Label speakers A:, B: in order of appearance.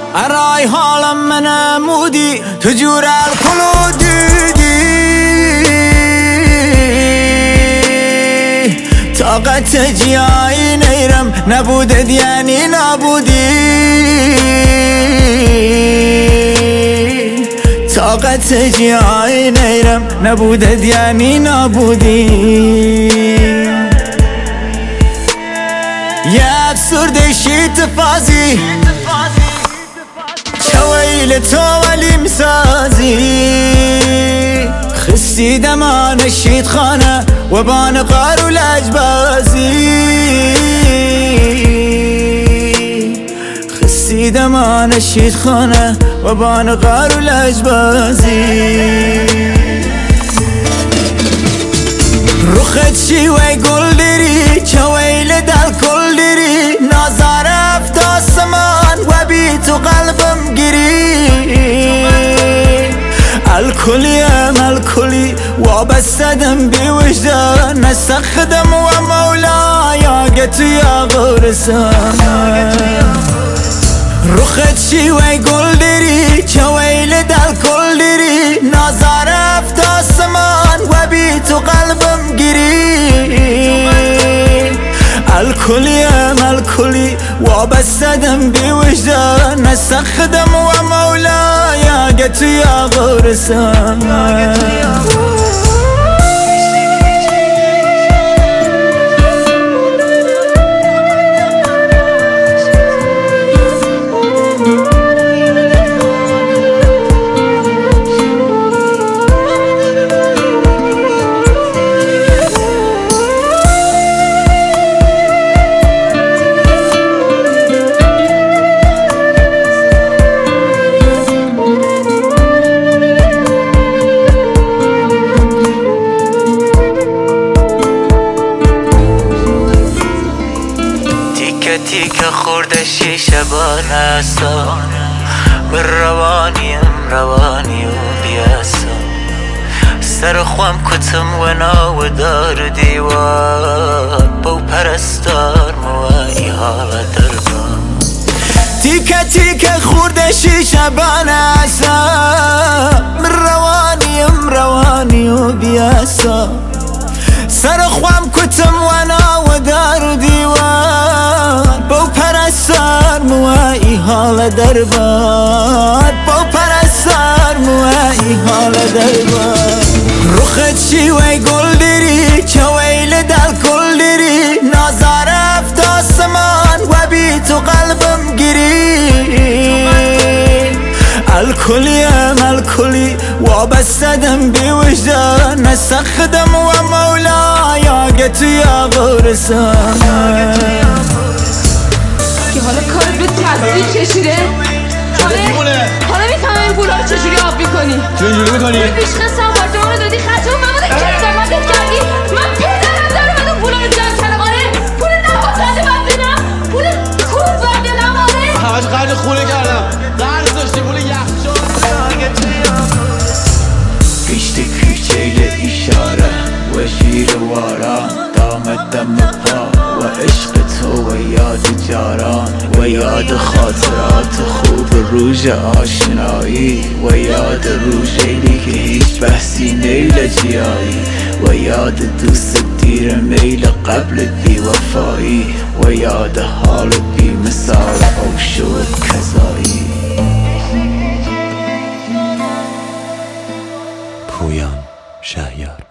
A: أراي حالم من عمودي تجور الخلودي طاقت جیایی نیرم نبودد یعنی نبودی طاقت جیایی نیرم نبودد یعنی نبودی یک افسردگی تفازی چویل تو ولی مسازی خستی دمان الشيط خانه وبان قار والأجبازي خسي دمان الشيط خانه وبان قار والأجبازي رخت شي ويقول دري شويل دال كل دري نظر افتا السمان وبيت قلبم قري الكلي الكلي وابستدم بوجدان استخدم ومولاي قلت يا غرسان رخت شي ويقول دري شويل دال كل دري نظر افتا السمان وبيت قلبم قري الكلي الكلي وابستدم بوجدان استخدم ومولاي قلت يا غرسان
B: تیکه خورده شیشه بانسا من روانی و بیاسا سر خوام کتم و ناو دار دیوار بو پرستار موانی حال دربان
A: تیکه خورده شیشه بانسا من روانی و بیاسا سر خوام کتم و ناو دار دیوار بو پرستار موایی حال دربار بو پرستار موایی حال دربار رخت شی وی گل دری چویل دل کل دری نظر افتا سمان و بی تو قلبم گری الكلي وابستدم بوجدان استخدم ومولاي قلت يا غرسان
C: که حالا کارت به تصدیق کشیده حالا میفهمم این پولا رو چجوری آب میکنی
D: چجوری میکنی؟
C: پیشخست آپارتمان رو دادی خطه و مماده که زمانت کردی من پدرم دارم از اون پولا رو جمع کردم آره پول نباطنده باید بدم پول خوب باید بدم آره
D: همش قرد خونه کردم قرد داشتی پول یخچال
E: گشت کوچه اشاره و شیروارا دامت دم پا و عشق تو و یاد جاران و یاد خاطرات خوب روز آشنایی و یاد روزی که هیچ بحثی نیل جیایی و یاد دوست دیر میل قبل بی وفایی و یاد حال بی مثال او شد کذایی
F: پویان شهیار